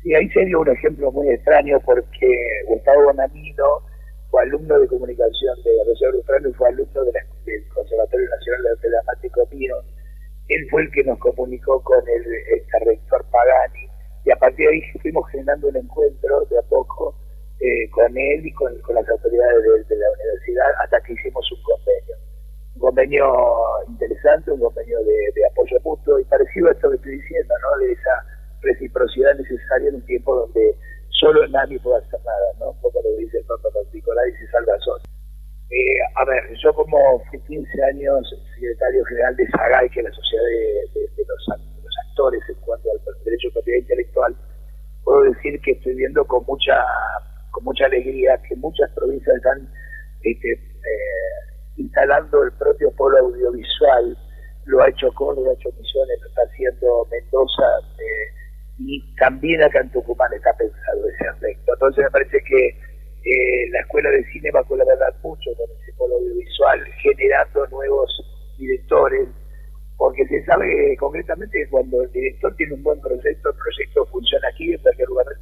Sí, ahí se dio un ejemplo muy extraño porque Gustavo Bonamino fue alumno de comunicación de Rosario Lufrano y fue alumno del Conservatorio Nacional de Arte Dramático mío. Él fue el que nos comunicó con el rector Pagani y a partir de ahí fuimos generando un encuentro de a poco con él y con las autoridades de la universidad hasta que hicimos un convenio interesante, un convenio de apoyo mutuo y parecido a esto que estoy diciendo, ¿no? De esa reciprocidad necesaria en un tiempo donde solo nadie puede hacer nada, ¿no? Un poco lo que dice el Papa Francisco, nadie se salva solo. A ver, yo como fui 15 años secretario general de SAGAI, que es la Sociedad de los Actores en cuanto al derecho de propiedad intelectual, puedo decir que estoy viendo con mucha alegría que muchas provincias están instalando el propio polo audiovisual. Lo ha hecho Córdoba, lo ha hecho Misiones, lo está haciendo Mendoza, y también acá en Tucumán está pensado ese aspecto. Entonces me parece que la Escuela de Cine va a colaborar mucho con ese polo audiovisual, generando nuevos directores, porque se sabe concretamente que cuando el director tiene un buen proyecto, el proyecto funciona aquí en cualquier lugar del